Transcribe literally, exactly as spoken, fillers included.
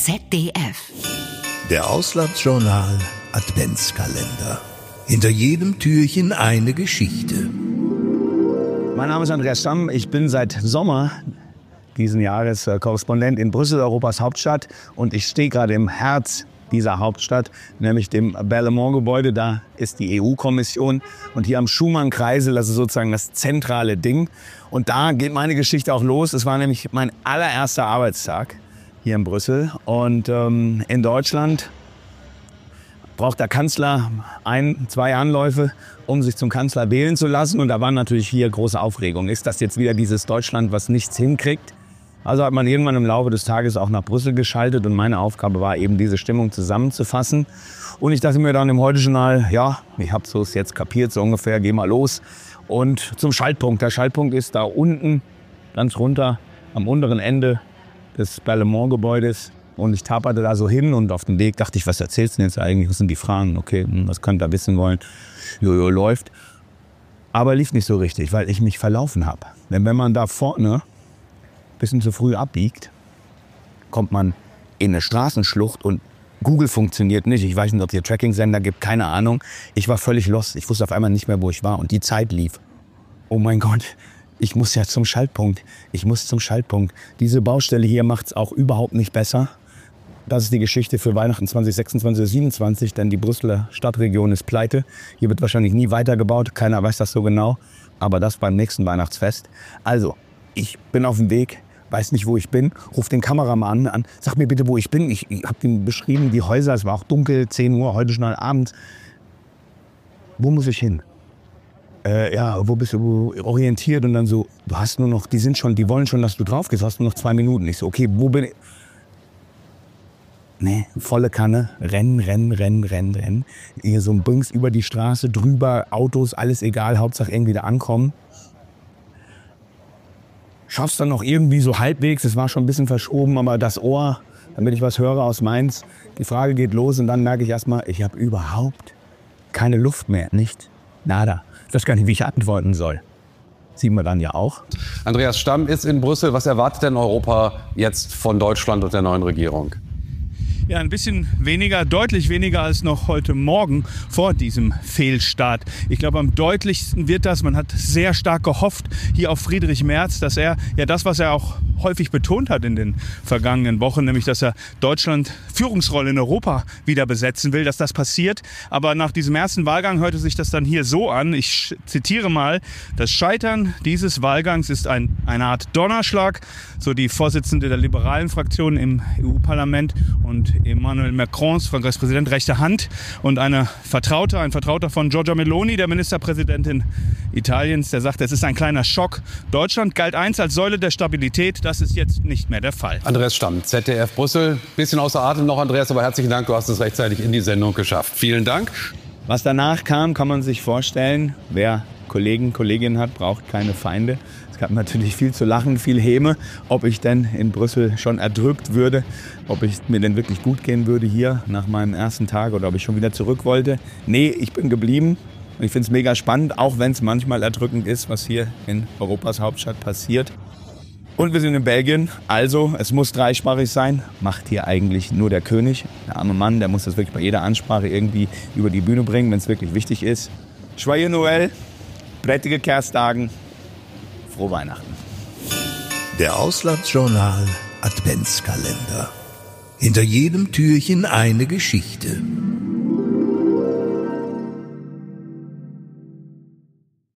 Z D F. Der Auslandsjournal Adventskalender. Hinter jedem Türchen eine Geschichte. Mein Name ist Andreas Stamm. Ich bin seit Sommer diesen Jahres äh, Korrespondent in Brüssel, Europas Hauptstadt. Und ich stehe gerade im Herz dieser Hauptstadt, nämlich dem Berlaymont-Gebäude. Da ist die E U-Kommission. Und hier am Schumann-Kreisel, das ist sozusagen das zentrale Ding. Und da geht meine Geschichte auch los. Es war nämlich mein allererster Arbeitstag hier in Brüssel. Und ähm, in Deutschland braucht der Kanzler ein, zwei Anläufe, um sich zum Kanzler wählen zu lassen. Und da war natürlich hier große Aufregung. Ist das jetzt wieder dieses Deutschland, was nichts hinkriegt? Also hat man irgendwann im Laufe des Tages auch nach Brüssel geschaltet. Und meine Aufgabe war eben, diese Stimmung zusammenzufassen. Und ich dachte mir dann im Heute-Journal, ja, ich habe es jetzt kapiert, so ungefähr, geh mal los. Und zum Schaltpunkt. Der Schaltpunkt ist da unten, ganz runter, am unteren Ende des Berlaymont-Gebäudes. Und ich taperte da so hin und auf dem Weg dachte ich, was erzählst du denn jetzt eigentlich? Was sind die Fragen? Okay, was könnt ihr wissen wollen? Jojo, läuft. Aber lief nicht so richtig, weil ich mich verlaufen habe. Denn wenn man da vorne ein bisschen zu früh abbiegt, kommt man in eine Straßenschlucht und Google funktioniert nicht. Ich weiß nicht, ob es hier Tracking-Sender gibt, keine Ahnung. Ich war völlig lost. Ich wusste auf einmal nicht mehr, wo ich war. Und die Zeit lief. Oh mein Gott. Ich muss ja zum Schaltpunkt. Ich muss zum Schaltpunkt. Diese Baustelle hier macht es auch überhaupt nicht besser. Das ist die Geschichte für Weihnachten zwanzig sechsundzwanzig siebenundzwanzig, denn die Brüsseler Stadtregion ist pleite. Hier wird wahrscheinlich nie weitergebaut, keiner weiß das so genau, aber das beim nächsten Weihnachtsfest. Also, ich bin auf dem Weg, weiß nicht, wo ich bin, ruf den Kameramann an, sag mir bitte, wo ich bin. Ich, ich habe ihm beschrieben, die Häuser, es war auch dunkel, zehn Uhr, heute schon Abend. Wo muss ich hin? Äh, ja, wo bist du orientiert? Und dann so, du hast nur noch, die sind schon, die wollen schon, dass du drauf gehst, hast nur noch zwei Minuten. Ich so, okay, wo bin ich? Nee, volle Kanne, rennen, rennen, rennen, rennen, rennen. Hier so ein Bings über die Straße, drüber, Autos, alles egal, Hauptsache irgendwie da ankommen. Schaff's dann noch irgendwie so halbwegs, es war schon ein bisschen verschoben, aber das Ohr, damit ich was höre aus Mainz, die Frage geht los und dann merke ich erstmal, ich habe überhaupt keine Luft mehr, nicht? Nada. Ich weiß gar nicht, wie ich antworten soll. Sieht man dann ja auch. Andreas Stamm ist in Brüssel. Was erwartet denn Europa jetzt von Deutschland und der neuen Regierung? Ja, ein bisschen weniger, deutlich weniger als noch heute Morgen vor diesem Fehlstart. Ich glaube, am deutlichsten wird das, man hat sehr stark gehofft hier auf Friedrich Merz, dass er ja das, was er auch häufig betont hat in den vergangenen Wochen, nämlich, dass er Deutschland Führungsrolle in Europa wieder besetzen will, dass das passiert. Aber nach diesem ersten Wahlgang hörte sich das dann hier so an. Ich zitiere mal: Das Scheitern dieses Wahlgangs ist ein, eine Art Donnerschlag, so die Vorsitzende der liberalen Fraktion im E U-Parlament und Emmanuel Macrons, Frankreichs Präsident, rechte Hand, und eine Vertraute, ein Vertrauter von Giorgia Meloni, der Ministerpräsidentin Italiens, der sagt, es ist ein kleiner Schock. Deutschland galt einst als Säule der Stabilität, das ist jetzt nicht mehr der Fall. Andreas Stamm, Z D F Brüssel. Bisschen außer Atem noch, Andreas, aber herzlichen Dank, du hast es rechtzeitig in die Sendung geschafft. Vielen Dank. Was danach kam, kann man sich vorstellen. Wer Kollegen, Kolleginnen hat, braucht keine Feinde. Es gab natürlich viel zu lachen, viel Häme, ob ich denn in Brüssel schon erdrückt würde, ob es mir denn wirklich gut gehen würde hier nach meinem ersten Tag oder ob ich schon wieder zurück wollte. Nee, ich bin geblieben und ich finde es mega spannend, auch wenn es manchmal erdrückend ist, was hier in Europas Hauptstadt passiert. Und wir sind in Belgien, also es muss dreisprachig sein, macht hier eigentlich nur der König. Der arme Mann, der muss das wirklich bei jeder Ansprache irgendwie über die Bühne bringen, wenn es wirklich wichtig ist. Joyeux Noël, prächtige Kerstdagen, frohe Weihnachten. Der Auslandsjournal Adventskalender. Hinter jedem Türchen eine Geschichte.